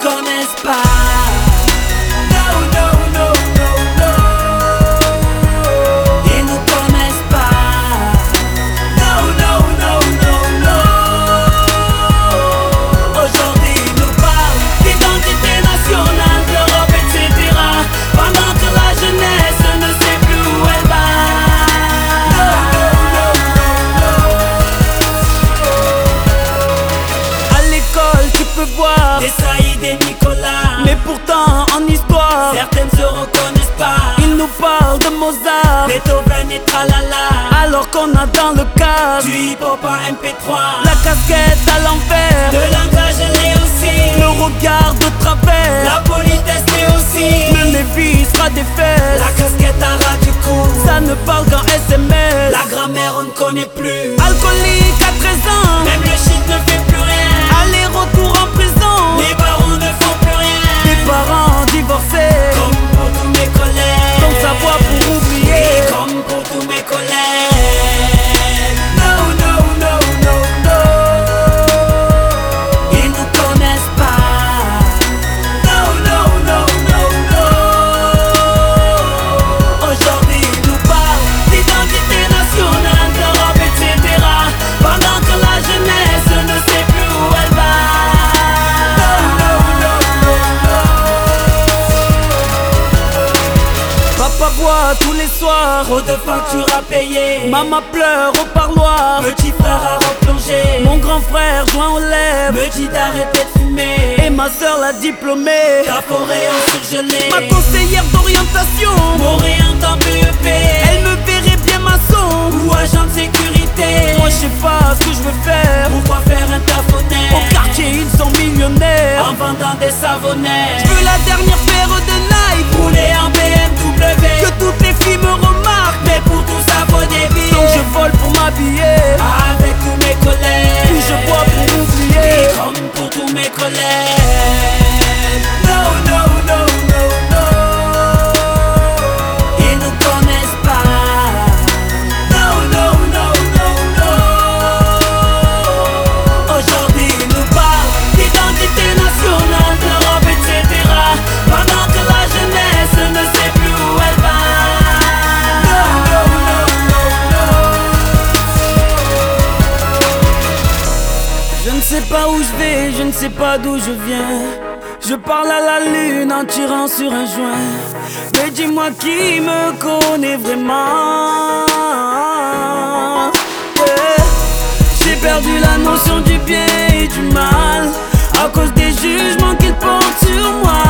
connaissent pas. No, no, no, no, no. Ils nous connaissent pas. No, no, no, no, no. Aujourd'hui ils nous parlent d'identité nationale, d'Europe, etc. Pendant que la jeunesse ne sait plus où elle va. No, no, no, no, no. À l'école tu peux voir des Saïd et Nicolas, mais pourtant en histoire certaines se reconnaissent pas. Ils nous parlent de Mozart, Beethoven et tralala, alors qu'on a dans le cadre du hip-hop en MP3 la casquette à l'envers, le langage l'est aussi, le regard de travers, la politesse l'est aussi, le Lévi sera des fesses, la casquette à ras du cou, ça ne parle qu'en SMS, la grammaire on ne connaît plus, alcoolique à 13 ans, même le shit ne fait plus rien, aller-retour en prison, les barons ne font plus rien, des parents divorcés, comme pour tous mes collègues, donc sa voix pour oublier, oui, comme pour tous mes collègues. No, no, no, no, no. Ils nous connaissent pas. No, no, no, no, no. Aujourd'hui ils nous parlent d'identité nationale, d'Europe, etc. Pendant que la jeunesse ne sait plus où elle va. No, no, no, no, no. Papa boit tous les soirs, trop de factures à payer. Maman pleure au parloir, petit frère a replongé. Mon grand frère joint aux lèvres, me dit d'arrêter de fumer. Et ma soeur la diplômée, ta forêt en surgelé. Ma conseillère d'orientation, m'oriente en BEP. Elle me verrait bien maçon ou agent de sécurité. Moi je sais pas ce que je veux faire. Pourquoi faire un taf honnête? Au quartier ils sont millionnaires en vendant des savonnettes. Je veux la dernière paire de Nike, rouler en BMW, que toutes les filles me remarquent, mais pour tout ça faut des billets. Donc je vole pour m'habiller, avec tous mes collègues. Puis je bois pour oublier, et comme pour tous mes collègues. No, no, no, no, no. Ils nous connaissent pas. No, no, no, no, no. Aujourd'hui ils nous parlent d'identité nationale, d'Europe, etc. Pendant que la jeunesse ne sait plus où elle va. No, no, no, no, no. Je ne sais pas où je vais, je ne sais pas d'où je viens. Je parle à la lune en tirant sur un joint. Mais dis-moi qui me connaît vraiment. Yeah. J'ai perdu la notion du bien et du mal à cause des jugements qu'ils portent sur moi.